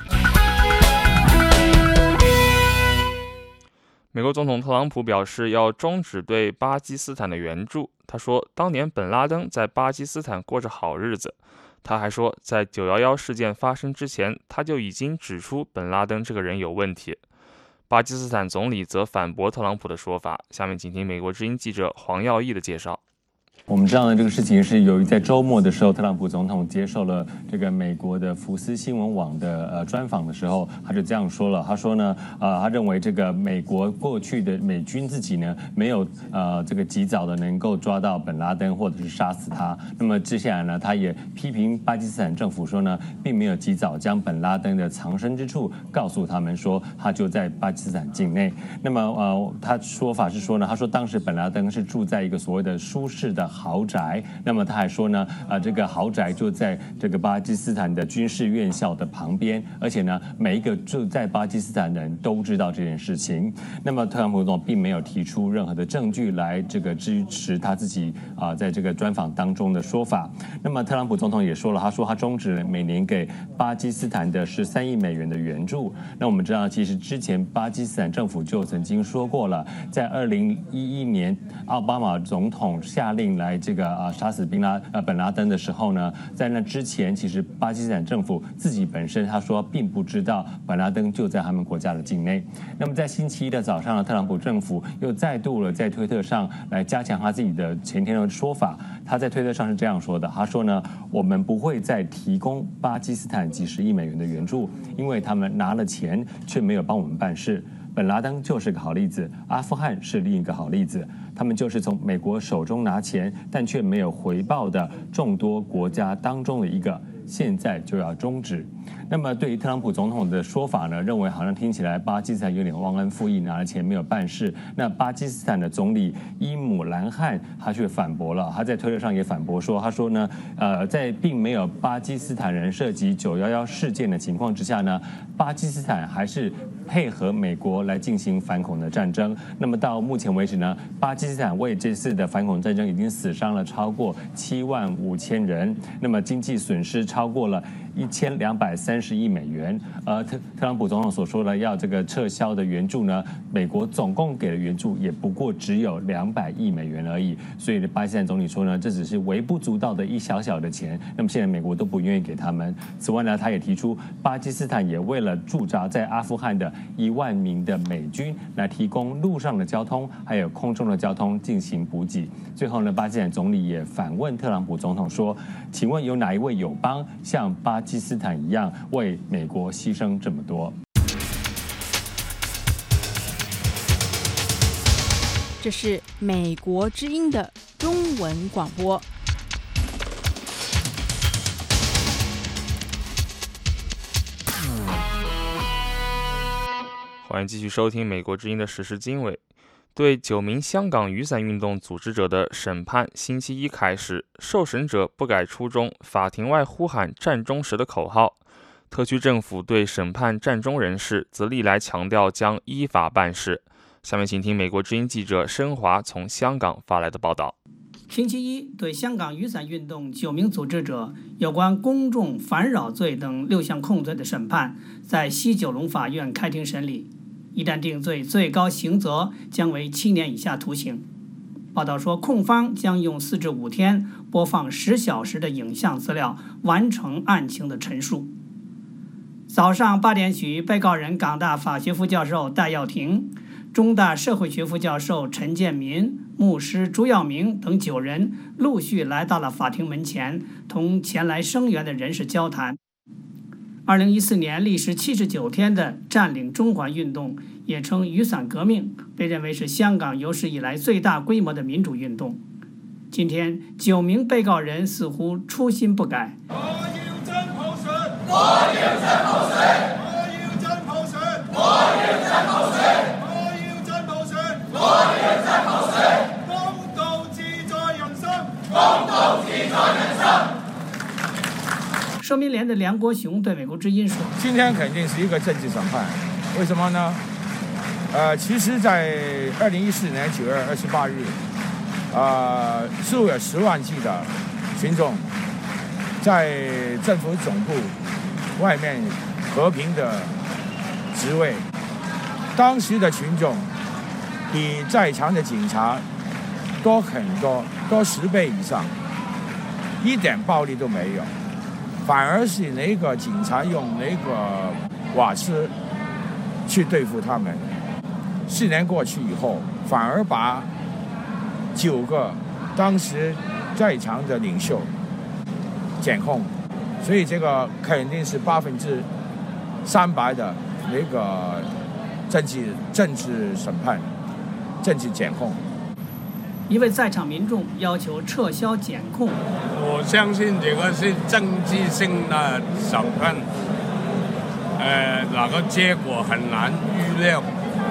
美国总统特朗普表示要终止对巴基斯坦的援助。他说，当年本拉登在巴基斯坦过着好日子。他还说，在九一一事件发生之前，他就已经指出本拉登这个人有问题。巴基斯坦总理则反驳特朗普的说法。下面请听美国之音记者黄耀义的介绍。 我们知道呢，这个事情是由于在周末的时候，特朗普总统接受了这个美国的福斯新闻网的呃专访的时候，他就这样说了。他说呢，呃，他认为这个美国过去的美军自己呢，没有呃这个及早的能够抓到本拉登或者是杀死他。那么接下来呢，他也批评巴基斯坦政府说呢，并没有及早将本拉登的藏身之处告诉他们说他就在巴基斯坦境内。那么呃，他说法是说呢，他说当时本拉登是住在一个所谓的舒适的豪宅，那么他还说呢，啊、呃，这个豪宅就在这个巴基斯坦的军事院校的旁边，而且呢，每一个住在巴基斯坦的人都知道这件事情。那么特朗普总统并没有提出任何的证据来这个支持他自己啊、呃，在这个专访当中的说法。那么特朗普总统也说了，他说他终止了每年给巴基斯坦的十三亿美元的援助。那我们知道，其实之前巴基斯坦政府就曾经说过了，在二零一一年奥巴马总统下令来这个啊杀死宾拉呃本拉登的时候呢，在那之前，其实巴基斯坦政府自己本身他说并不知道本拉登就在他们国家的境内。那么在星期一的早上呢，特朗普政府又再度了在推特上来加强他自己的前天的说法。他在推特上是这样说的，他说呢，我们不会再提供巴基斯坦几十亿美元的援助，因为他们拿了钱却没有帮我们办事。本拉登就是个好例子，阿富汗是另一个好例子，他们就是从美国手中拿钱，但却没有回报的众多国家当中的一个，现在就要终止。那么对于特朗普总统的说法呢，认为好像听起来巴基斯坦有点忘恩负义，拿了钱没有办事。那巴基斯坦的总理伊姆兰汗他却反驳了，他在推特上也反驳说，他说呢，呃，在并没有巴基斯坦人涉及九一一事件的情况之下呢，巴基斯坦还是配合美国来进行反恐的战争。那么到目前为止呢，巴基斯坦为这次的反恐战争已经死伤了超过七万五千人，那么经济损失超过了一千两百三十亿美元。呃，特特朗普总统所说的要这个撤销的援助呢，美国总共给的援助也不过只有两百亿美元而已。所以巴基斯坦总理说呢，这只是微不足道的一小小的钱，那么现在美国都不愿意给他们。此外呢，他也提出巴基斯坦也为了驻扎在阿富汗的一万名的美军来提供陆上的交通还有空中的交通进行补给。最后呢，巴基斯坦总理也反问特朗普总统说，请问有哪一位友邦像巴基斯坦一样为美国牺牲这么多？ 这是美国之音的中文广播。 欢迎继续收听美国之音的时事经纬。对九名香港雨伞运动组织者的审判星期一开始，受审者不改初衷，法庭外呼喊战中时的口号。特区政府对审判战中人士则历来强调将依法办事。下面请听美国之音记者申华从香港发来的报道。 星期一，对香港雨伞运动九名组织者有关公众烦扰罪等六项控罪的审判在西九龙法院开庭审理，一旦定罪，最高刑责将为七年以下徒刑。报道说，控方将用四至五天播放十小时的影像资料，完成案情的陈述。早上八点许，被告人港大法学副教授戴耀廷、中大社会学副教授陈建民、牧师朱耀明等九人陆续来到了法庭门前，同前来声援的人士交谈。二零一四年历时七十九天的占领中环运动，也称雨伞革命，被认为是香港有史以来最大规模的民主运动。今天，九名被告人似乎初心不改。 我要真普選，我要真普選，我要真普選，我要真普選，我要真普選，我要真普選，公道自在人心，公道自在人心。 社民连的梁国雄对美国之音说：“ 今天肯定是一个政治审判，为什么呢？呃，其实，在二零一四年九月二十八日，呃，数有十万计的群众在政府总部外面和平的示威，当时的群众比在场的警察多很多，多十倍以上，一点暴力都没有。”反而是那个警察用那个瓦斯去对付他们。四年过去以后，反而把九个当时在场的领袖检控，所以这个肯定是百分之三百的那个政治政治审判、政治检控。 一位在场民众要求撤销检控。 我相信这个是政治性的审判，呃，那个结果很难预料，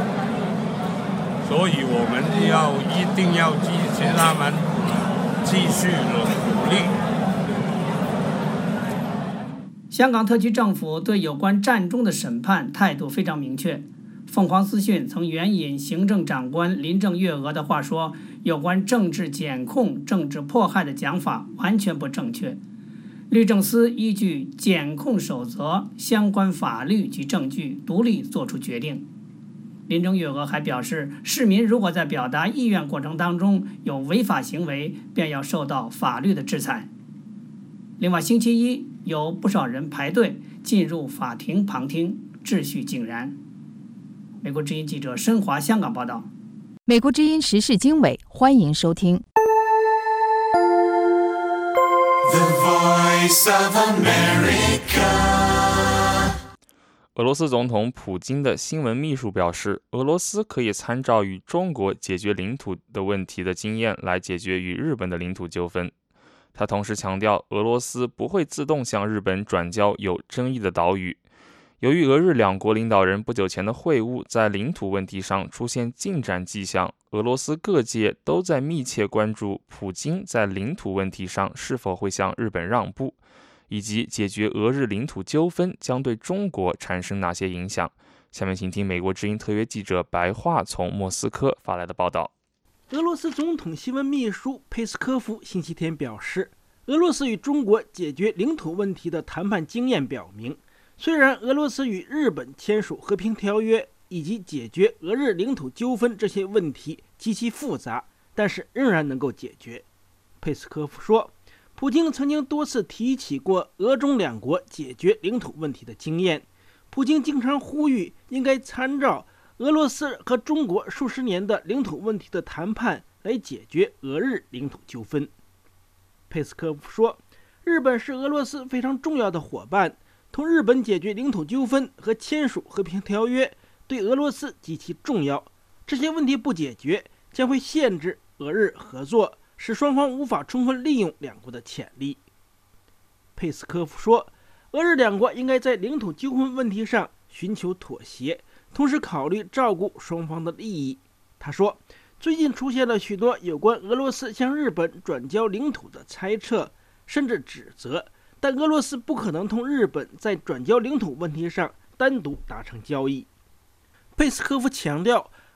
所以我们要一定要支持他们继续努力。 香港特区政府对有关战中的审判态度非常明确。凤凰资讯曾援引行政长官林郑月娥的话说，有关政治检控、政治迫害的讲法完全不正确。律政司依据检控守则、相关法律及证据独立作出决定。林郑月娥还表示，市民如果在表达意愿过程当中有违法行为，便要受到法律的制裁。另外，星期一有不少人排队进入法庭旁听，秩序井然。美国之音记者申华香港报道。 美国之音时事经纬，欢迎收听。 The Voice of America。俄罗斯总统普京的新闻秘书表示，俄罗斯可以参照与中国解决领土的问题的经验来解决与日本的领土纠纷。他同时强调，俄罗斯不会自动向日本转交有争议的岛屿。由于俄日两国领导人不久前的会晤在领土问题上出现进展迹象，俄罗斯各界都在密切关注普京在领土问题上是否会向日本让步，以及解决俄日领土纠纷将对中国产生哪些影响。下面请听美国之音特约记者白桦从莫斯科发来的报道。 俄罗斯总统新闻秘书佩斯科夫星期天表示，俄罗斯与中国解决领土问题的谈判经验表明，虽然俄罗斯与日本签署和平条约以及解决俄日领土纠纷这些问题极其复杂，但是仍然能够解决。佩斯科夫说，普京曾经多次提起过俄中两国解决领土问题的经验。普京经常呼吁应该参照俄罗斯和中国数十年的领土问题的谈判来解决俄日领土纠纷。佩斯科夫说，日本是俄罗斯非常重要的伙伴，同日本解决领土纠纷和签署和平条约对俄罗斯极其重要。这些问题不解决，将会限制俄日合作，使双方无法充分利用两国的潜力。佩斯科夫说，俄日两国应该在领土纠纷问题上寻求妥协，同时考虑照顾双方的利益。他说，最近出现了许多有关俄罗斯向日本转交领土的猜测，甚至指责，但俄罗斯不可能同日本在转交领土问题上单独达成交易。佩斯科夫强调，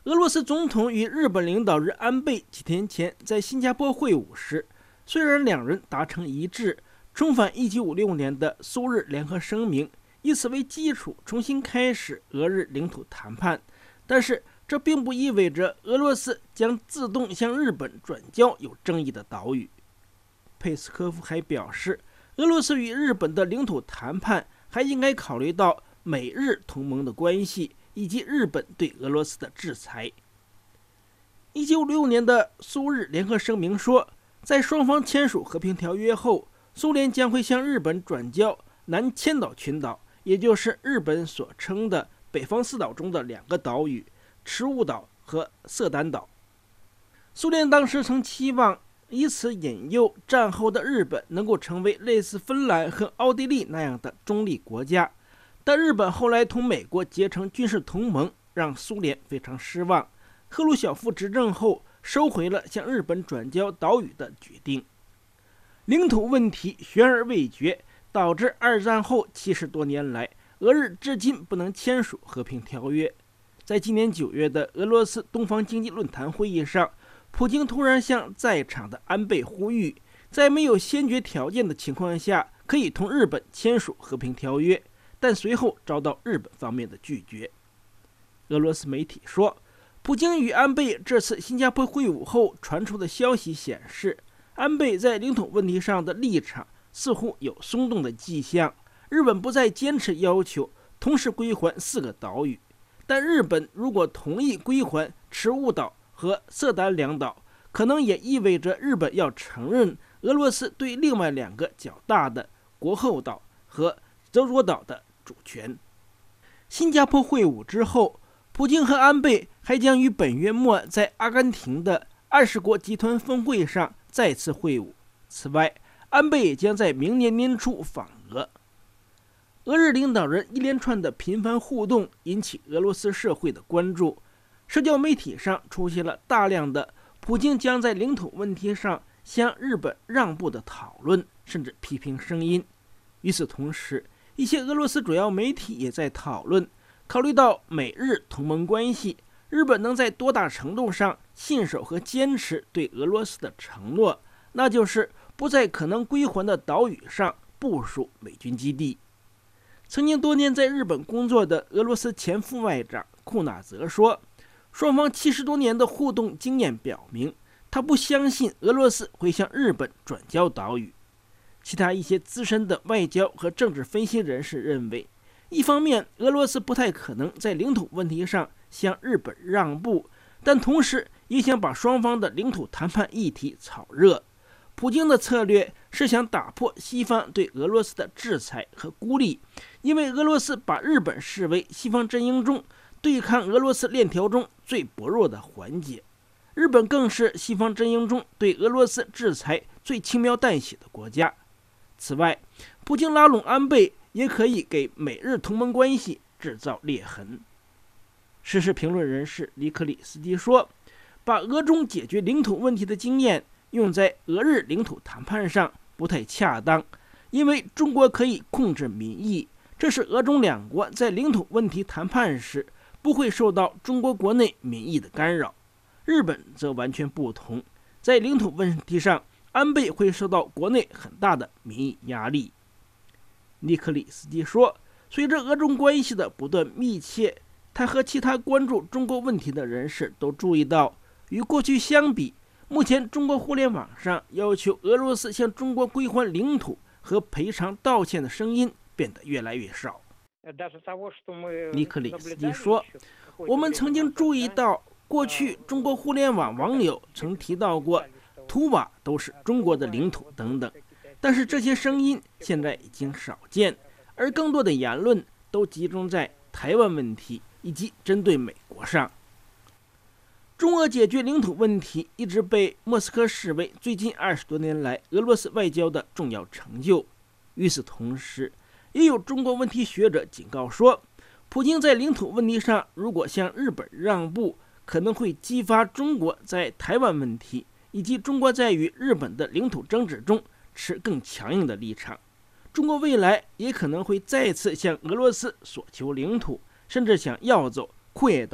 俄罗斯总统与日本领导人安倍几天前在新加坡会晤时，虽然两人达成一致，重返一九五六年的苏日联合声明，以此为基础重新开始俄日领土谈判，但是这并不意味着俄罗斯将自动向日本转交有争议的岛屿。佩斯科夫还表示，俄罗斯与日本的领土谈判还应该考虑到美日同盟的关系以及日本对俄罗斯的制裁。一九五六年的苏日联合声明说，在双方签署和平条约后，苏联将会向日本转交南千岛群岛，也就是日本所称的北方四岛中的两个岛屿池务岛和色丹岛。苏联当时曾期望以此引诱战后的日本能够成为类似芬兰和奥地利那样的中立国家，但日本后来同美国结成军事同盟，让苏联非常失望。赫鲁晓夫执政后收回了向日本转交岛屿的决定。领土问题悬而未决，导致二战后七十多年来俄日至今不能签署和平条约。在今年九月的俄罗斯东方经济论坛会议上，普京突然向在场的安倍呼吁，在没有先决条件的情况下可以同日本签署和平条约，但随后遭到日本方面的拒绝。俄罗斯媒体说，普京与安倍这次新加坡会晤后传出的消息显示，安倍在领土问题上的立场似乎有松动的迹象，日本不再坚持要求同时归还四个岛屿，但日本如果同意归还池务岛和色丹两岛，可能也意味着日本要承认俄罗斯对另外两个较大的国后岛和泽罗岛的主权。新加坡会晤之后，普京和安倍还将于本月末在阿根廷的二十国集团峰会上再次会晤。此外，安倍也将在明年年初访俄。俄日领导人一连串的频繁互动引起俄罗斯社会的关注，社交媒体上出现了大量的普京将在领土问题上向日本让步的讨论，甚至批评声音。与此同时，一些俄罗斯主要媒体也在讨论，考虑到美日同盟关系，日本能在多大程度上信守和坚持对俄罗斯的承诺，那就是不在可能归还的岛屿上部署美军基地。曾经多年在日本工作的俄罗斯前副外长库纳泽说，双方七十多年的互动经验表明，他不相信俄罗斯会向日本转交岛屿。其他一些资深的外交和政治分析人士认为，一方面俄罗斯不太可能在领土问题上向日本让步，但同时也想把双方的领土谈判议题炒热。普京的策略是想打破西方对俄罗斯的制裁和孤立，因为俄罗斯把日本视为西方阵营中对抗俄罗斯链条中最薄弱的环节，日本更是西方阵营中对俄罗斯制裁最轻描淡写的国家。此外，普京拉拢安倍也可以给美日同盟关系制造裂痕。时事评论人士尼克里斯基说，把俄中解决领土问题的经验用在俄日领土谈判上不太恰当，因为中国可以控制民意，这是俄中两国在领土问题谈判时不会受到中国国内民意的干扰。日本则完全不同，在领土问题上，安倍会受到国内很大的民意压力。尼克里斯基说，随着俄中关系的不断密切，他和其他关注中国问题的人士都注意到，与过去相比，目前中国互联网上要求俄罗斯向中国归还领土和赔偿道歉的声音变得越来越少。尼克里斯基说，我们曾经注意到，过去中国互联网网友曾提到过图瓦都是中国的领土等等，但是这些声音现在已经少见，而更多的言论都集中在台湾问题以及针对美国上。中俄解决领土问题一直被莫斯科视为最近二十多年来俄罗斯外交的重要成就。与此同时，也有中国问题学者警告说，普京在领土问题上如果向日本让步，可能会激发中国在台湾问题以及中国在与日本的领土争执中持更强硬的立场。中国未来也可能会再次向俄罗斯索求领土，甚至想要走库页岛、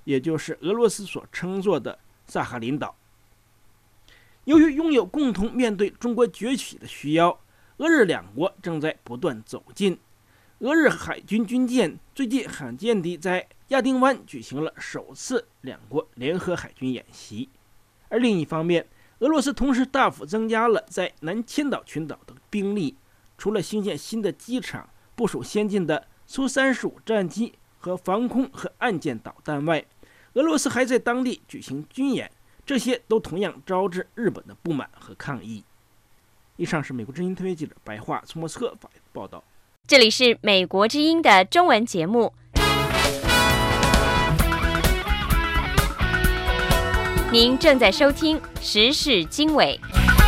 也就是俄罗斯所称作的萨哈林岛。由于拥有共同面对中国崛起的需要，俄日两国正在不断走近。俄日海军军舰最近罕见地在亚丁湾举行了首次两国联合海军演习，而另一方面，俄罗斯同时大幅增加了在南千岛群岛的兵力，除了兴建新的机场、部署先进的苏三十五战机和防空和岸舰导弹外，俄罗斯还在当地举行军演，这些都同样招致日本的不满和抗议。以上是美国之音特约记者白桦从莫斯科发来的报道。 这里是美国之音的中文节目，您正在收听时事经纬。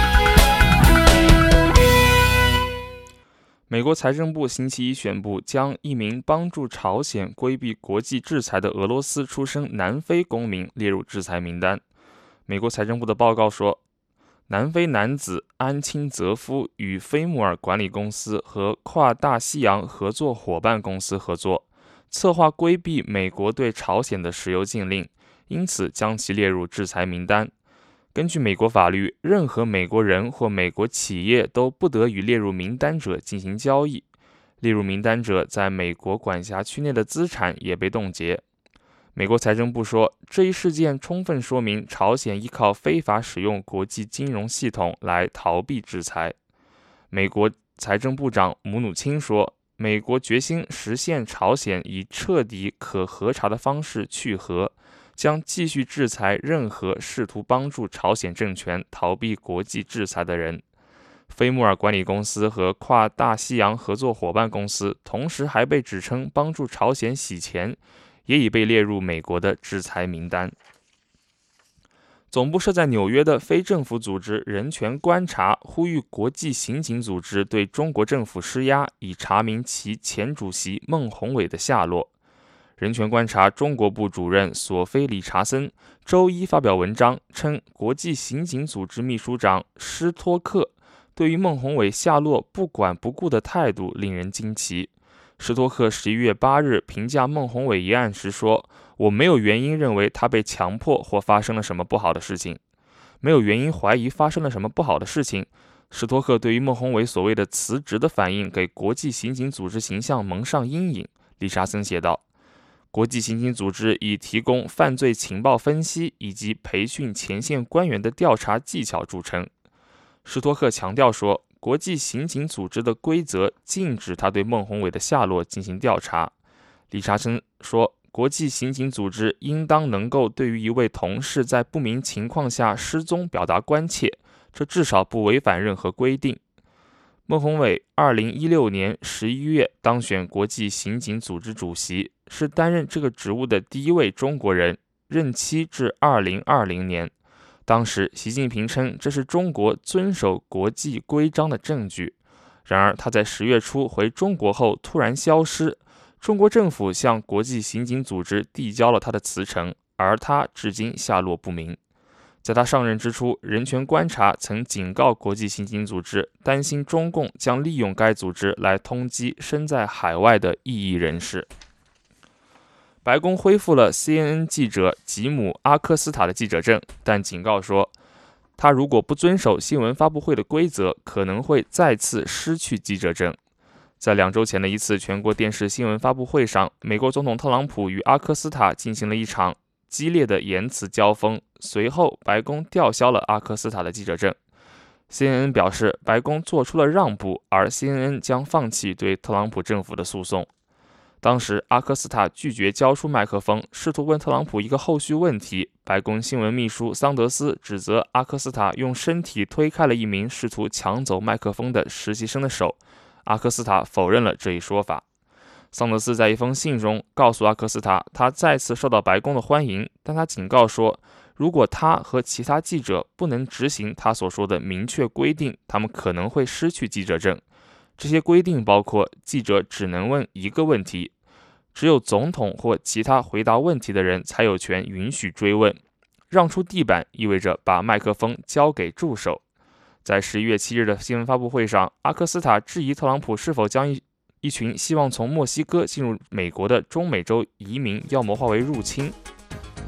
美国财政部星期一宣布，将一名帮助朝鲜规避国际制裁的俄罗斯出生南非公民列入制裁名单。美国财政部的报告说，南非男子安钦泽夫与菲穆尔管理公司和跨大西洋合作伙伴公司合作，策划规避美国对朝鲜的石油禁令，因此将其列入制裁名单。根据美国法律，任何美国人或美国企业都不得与列入名单者进行交易。列入名单者在美国管辖区内的资产也被冻结。美国财政部说，这一事件充分说明朝鲜依靠非法使用国际金融系统来逃避制裁。美国财政部长姆努钦说，美国决心实现朝鲜以彻底可核查的方式去核，将继续制裁任何试图帮助朝鲜政权逃避国际制裁的人。菲穆尔管理公司和跨大西洋合作伙伴公司同时还被指称帮助朝鲜洗钱，也已被列入美国的制裁名单。总部设在纽约的非政府组织人权观察呼吁国际刑警组织对中国政府施压，以查明其前主席孟宏伟的下落。人权观察中国部主任索菲·理查森周一发表文章称，国际刑警组织秘书长施托克对于孟宏伟下落不管不顾的态度令人惊奇。施托克十一月八日评价孟宏伟一案时说，我没有原因认为他被强迫或发生了什么不好的事情，没有原因怀疑发生了什么不好的事情。施托克对于孟宏伟所谓的辞职的反应给国际刑警组织形象蒙上阴影。理查森写道，国际刑警组织以提供犯罪情报分析以及培训前线官员的调查技巧著称。施托克强调说，国际刑警组织的规则禁止他对孟宏伟的下落进行调查。理查森说，国际刑警组织应当能够对于一位同事在不明情况下失踪表达关切，这至少不违反任何规定。孟宏伟二零一六年十一月当选国际刑警组织主席，是担任这个职务的第一位中国人，任期至二零二零年。当时习近平称这是中国遵守国际规章的证据。然而他在十月初回中国后突然消失，中国政府向国际刑警组织递交了他的辞呈，而他至今下落不明。在他上任之初，人权观察曾警告国际刑警组织，担心中共将利用该组织来通缉身在海外的异议人士。白宫恢复了 C N N 记者吉姆·阿科斯塔的记者证，但警告说，他如果不遵守新闻发布会的规则，可能会再次失去记者证。在两周前的一次全国电视新闻发布会上，美国总统特朗普与阿科斯塔进行了一场激烈的言辞交锋，随后白宫吊销了阿科斯塔的记者证。C N N 表示，白宫做出了让步，而 C N N 将放弃对特朗普政府的诉讼。当时阿科斯塔拒绝交出麦克风，试图问特朗普一个后续问题。白宫新闻秘书桑德斯指责阿科斯塔用身体推开了一名试图抢走麦克风的实习生的手。阿科斯塔否认了这一说法。桑德斯在一封信中告诉阿科斯塔，他再次受到白宫的欢迎，但他警告说，如果他和其他记者不能执行他所说的明确规定，他们可能会失去记者证。这些规定包括记者只能问一个问题，只有总统或其他回答问题的人才有权允许追问。让出地板意味着把麦克风交给助手。在十一月七日的新闻发布会上，阿科斯塔质疑特朗普是否将一一群希望从墨西哥进入美国的中美洲移民妖魔化为入侵。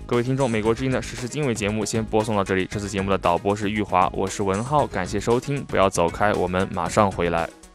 各位听众，美国之音的时事经纬节目先播送到这里。这次节目的导播是玉华，我是文浩，感谢收听，不要走开，我们马上回来。